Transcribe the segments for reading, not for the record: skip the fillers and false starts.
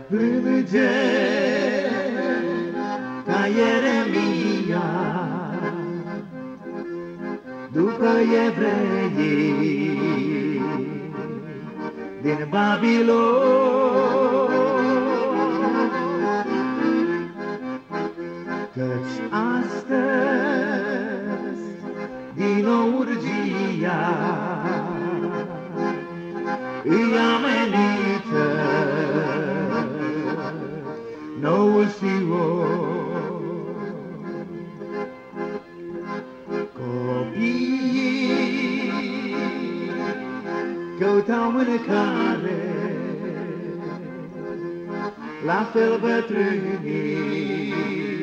plânge ca Ieremia după evreii din Babilon, căci astăzi din nou urgia îi amenință noul Sion. Copiii căutau mâncare, la fel bătrânii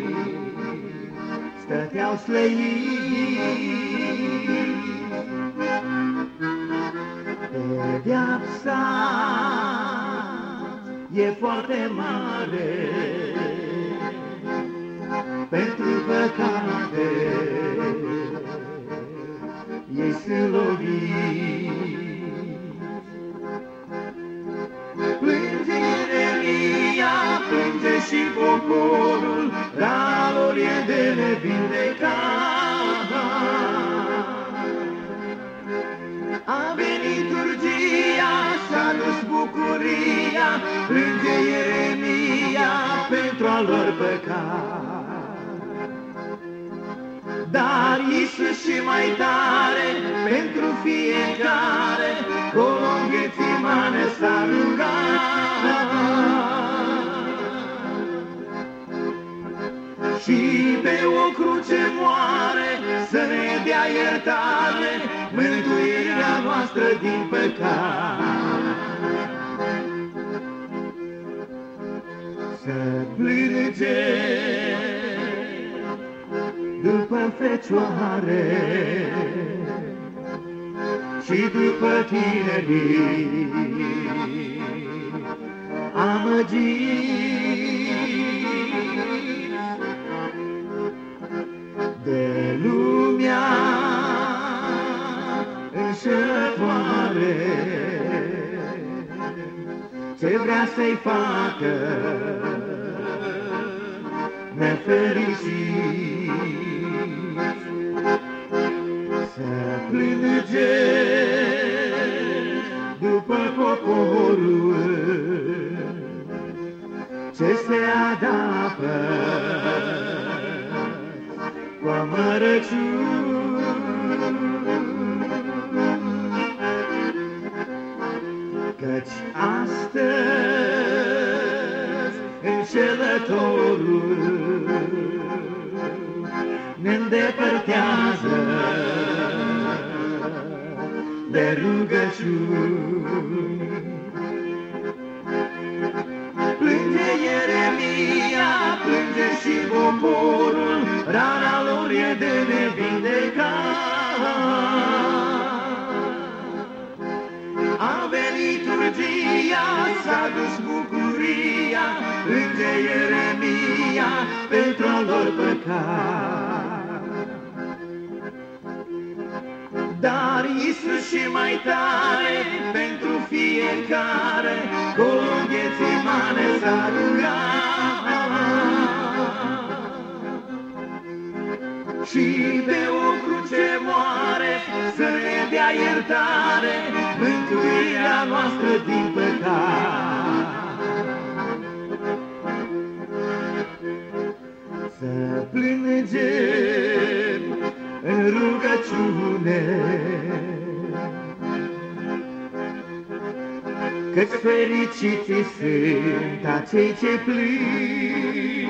stăteau slăiniți. Pedeapsa e foarte mare pentru păcate, ei sunt loviți. Plânge Ieremia, plânge și poporul, rana lor e de nevindecat. A venit urgia, s-a dus bucuria, plânge Ieremia pentru a lor păcat. Dar Iisus și mai tare pentru fiecare, colo în Ghețimane s-a rugat. Și pe o cruce moare să ne dea iertare, mântuirea noastră din păcat. Să plânge după fecioare și după tinerii amăgiți de lumea înșelătoare, ce vrea să-i facă nefericiți. Să plânge după poporul ce se adapă cu amărăciuni, căci astăzi înșelătorul ne îndepărtează de rugăciuni. Plânge Ieremia, plânge și poporul, rana lor e de nevindecat. A venit urgia, s-a dus bucuria, plânge Ieremia pentru a lor păcat. Dar Iisus și mai tare pentru fiecare, colo în Ghețimane s-a rugat. Și pe o cruce moare să ne dea iertare, mântuirea noastră din păcat. Să plângem în rugăciune, căci fericiți sunt acei ce plâng.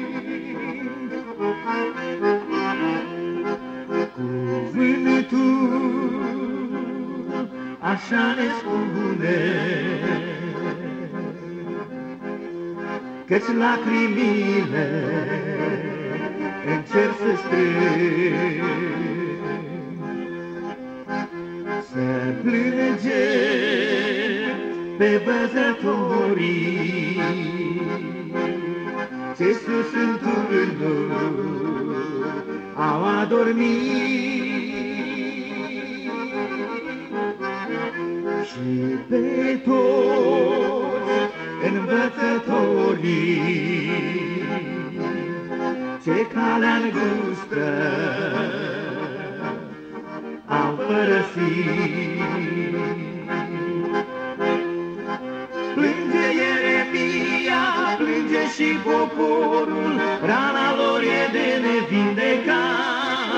Cuvântul așa ne spune, căci lacrimile în cer se strâng. Să plânge pe văzătorii ce sus în turnul au adormit, și pe toți învățători bucurii, ce calea îngustă au părăsit. Plânge Ieremia, plânge și poporul, rana lor e de nevindecat.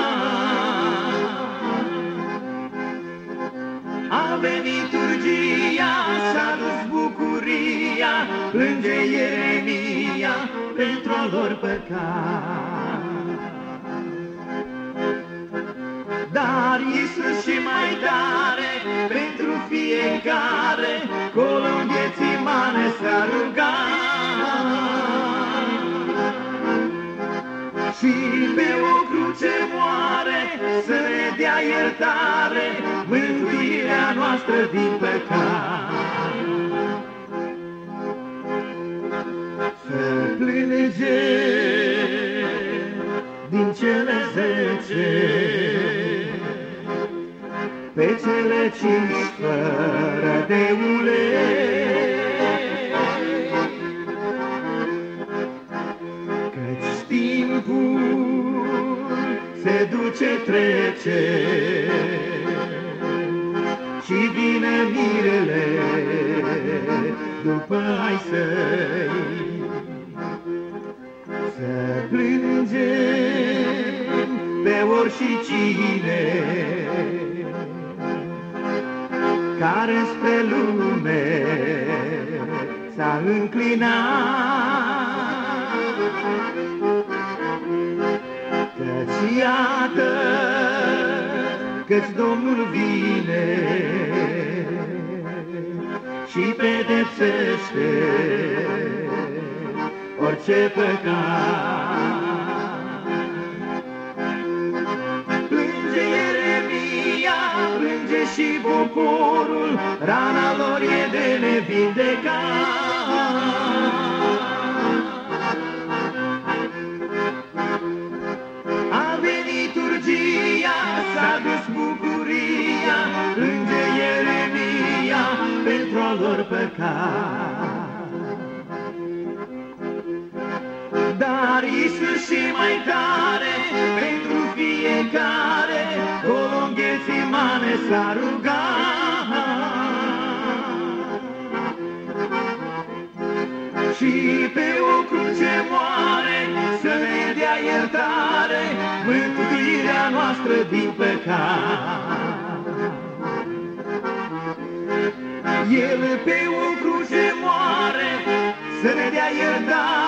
A venit urgia, s-a dus bucuria, plânge Ieremia pentru a lor păcat. Dar Iisus și mai tare, pentru fiecare, colo în Ghețimane s-a rugat. Și pe o cruce moare, să ne dea iertare, mântuirea noastră din păcat. Să plângem din cele 10, pe cele 5 fără de ulei, căci timpul se duce, trece și vine mirele după ai săi. Să plângem pe oricine care spre lume s-a înclinat, căci iată că-ți Domnul vine și pedepsește orice păcat. Plânge Ieremia, plânge și poporul, rana lor e de nevindecat. A venit urgia, s-a dus bucuria, plânge Ieremia pentru a lor păcat. Dar Iisus și mai tare, pentru fiecare, colo în Ghețimane s-a rugat. Și pe o cruce moare, să ne dea iertare, mântuirea noastră din păcat. El pe o cruce moare, să ne dea iertare,